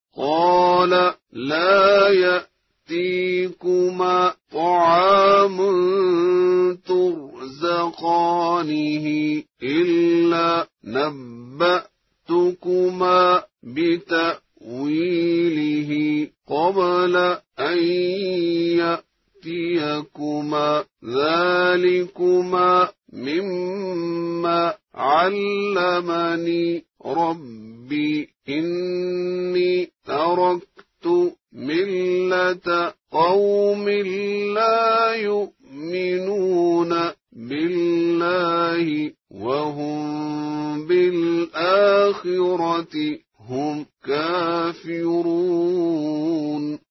قال لا يأتيكما طعام ترزقانه إلا نبأتكما بتأويله قبل أن يأتيكما ذلكما مما علمني ربي إني تركت ملة قوم لا